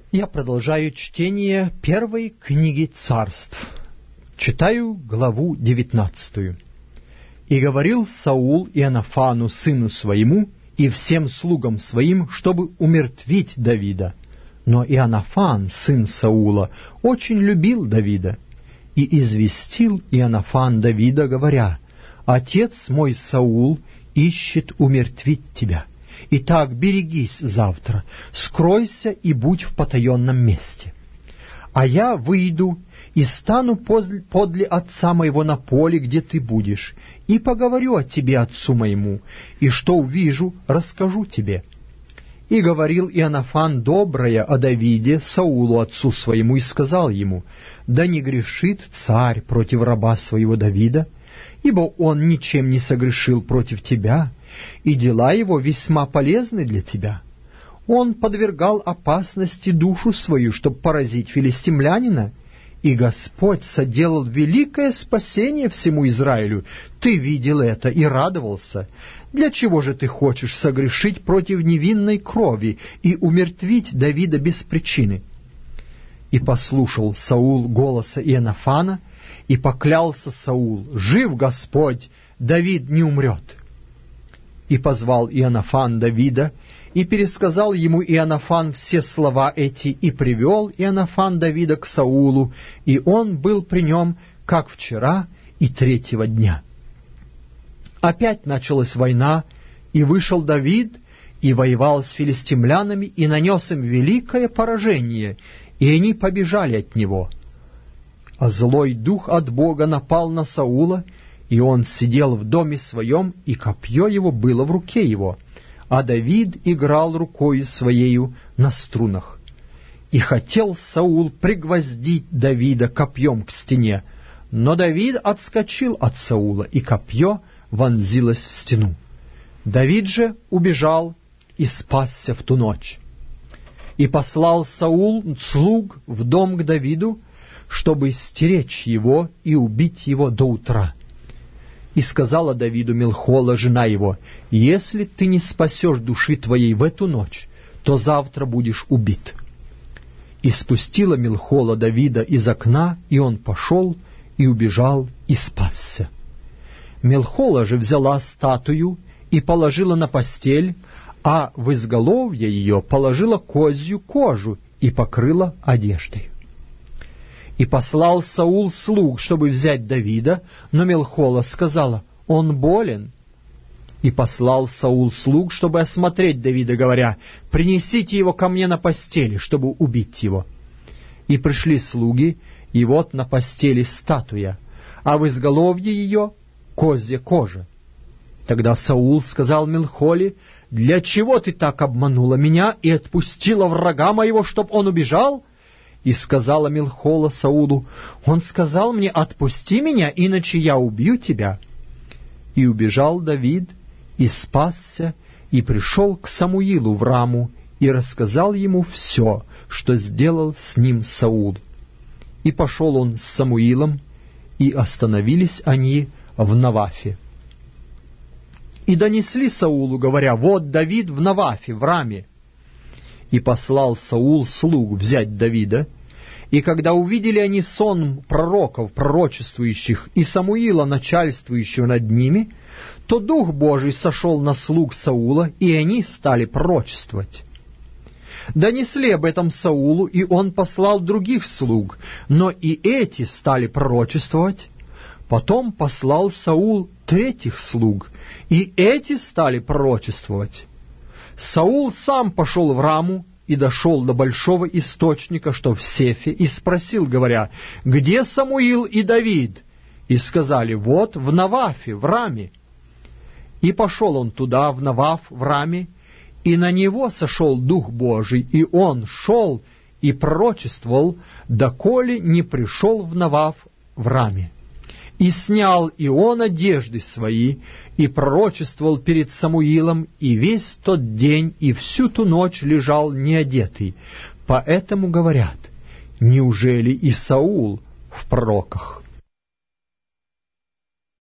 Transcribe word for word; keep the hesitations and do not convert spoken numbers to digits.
Я продолжаю чтение первой книги Царств. Читаю главу девятнадцатую. «И говорил Саул Иоаннафану, сыну своему, и всем слугам своим, чтобы умертвить Давида. Но Иоаннафан, сын Саула, очень любил Давида. И известил Иоаннафан Давида, говоря: Отец мой Саул ищет умертвить тебя. Итак, берегись завтра, скройся и будь в потаенном месте. А я выйду и стану подле, подле отца моего на поле, где ты будешь, и поговорю о тебе отцу моему, и что увижу, расскажу тебе». И говорил Иоаннафан доброе о Давиде Саулу отцу своему, и сказал ему: «Да не грешит царь против раба своего Давида, ибо он ничем не согрешил против тебя, и дела его весьма полезны для тебя. Он подвергал опасности душу свою, чтобы поразить филистимлянина, и Господь соделал великое спасение всему Израилю. Ты видел это и радовался. Для чего же ты хочешь согрешить против невинной крови и умертвить Давида без причины?» И послушал Саул голоса Иоаннафана, и поклялся Саул: «Жив Господь, Давид не умрет». И позвал Иоаннафан Давида, и пересказал ему Иоаннафан все слова эти, и привел Иоаннафан Давида к Саулу, и он был при нем, как вчера и третьего дня. Опять началась война, и вышел Давид, и воевал с филистимлянами, и нанес им великое поражение, и они побежали от него. А злой дух от Бога напал на Саула, и он сидел в доме своем, и копье его было в руке его, а Давид играл рукою своею на струнах. И хотел Саул пригвоздить Давида копьем к стене, но Давид отскочил от Саула, и копье вонзилось в стену. Давид же убежал и спасся в ту ночь. И послал Саул слуг в дом к Давиду, чтобы стеречь его и убить его до утра. И сказала Давиду Милхола, жена его: «Если ты не спасешь души твоей в эту ночь, то завтра будешь убит». И спустила Милхола Давида из окна, и он пошел и убежал и спасся. Милхола же взяла статую и положила на постель, а в изголовье ее положила козью кожу и покрыла одеждой. И послал Саул слуг, чтобы взять Давида, но Милхола сказала: «Он болен». И послал Саул слуг, чтобы осмотреть Давида, говоря: «Принесите его ко мне на постели, чтобы убить его». И пришли слуги, и вот на постели статуя, а в изголовье ее козья кожа. Тогда Саул сказал Милхоле: «Для чего ты так обманула меня и отпустила врага моего, чтоб он убежал?» И сказала Милхола Саулу: «Он сказал мне: отпусти меня, иначе я убью тебя». И убежал Давид, и спасся, и пришел к Самуилу в Раму, и рассказал ему все, что сделал с ним Саул. И пошел он с Самуилом, и остановились они в Навафе. И донесли Саулу, говоря: «Вот Давид в Навафе, в Раме». И послал Саул слуг взять Давида, и когда увидели они сон пророков, пророчествующих, и Самуила, начальствующего над ними, то Дух Божий сошел на слуг Саула, и они стали пророчествовать. Донесли об этом Саулу, и он послал других слуг, но и эти стали пророчествовать. Потом послал Саул третьих слуг, и эти стали пророчествовать. Саул сам пошел в Раму и дошел до большого источника, что в Сефе, и спросил, говоря: «Где Самуил и Давид?» И сказали: «Вот в Навафе, в Раме». И пошел он туда, в Наваф, в Раме, и на него сошел Дух Божий, и он шел и пророчествовал, доколе не пришел в Наваф, в Раме. И снял и он одежды свои, и пророчествовал перед Самуилом, и весь тот день и всю ту ночь лежал неодетый. Поэтому говорят: неужели и Саул в пророках?